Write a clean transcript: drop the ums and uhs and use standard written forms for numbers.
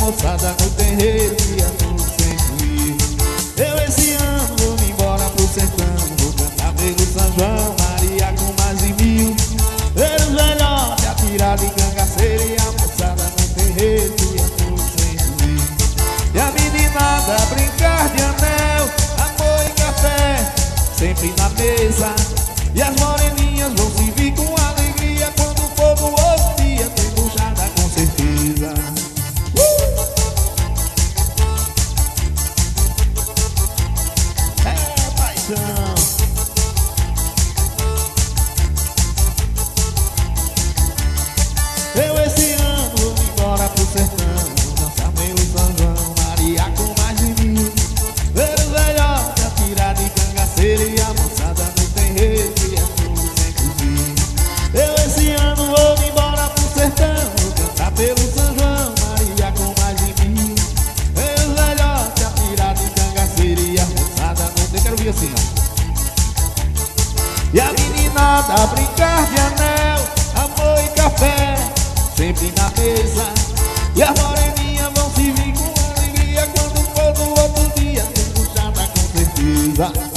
moçada no terreiro e a tudo sempre ir. Eu esse ano vou me embora pro sertão, vou cantar pelo São João, Maria com mais de 1000. Ver os velhotes atirados em cangaceira e a moçada no terreiro e a tudo sempre ir. E a meninada brincar de anel, amor e café sempre na mesa. E as moreninhas vão se vir com alegria quando for no outro dia tem buchada com certeza. É paixão. Eu esse ano vou embora pro sertão, vou dançar meio São João, Maria com mais de 1000. Ver os velhotes atirados em cangaceira e a moçada no terreiro e é tudo sem fugir. Eu esse ano vou me embora pro sertão, vou cantar pelo São João, Maria com mais de 1000. Ver os velhotes atirados em cangaceira e a moçada no terreiro. Quero ouvir assim, ó. E a meninada brincar de anel, amor e café sempre na mesa. E as moreninhas vão se vir com alegria quando for no outro dia tem buchada com certeza.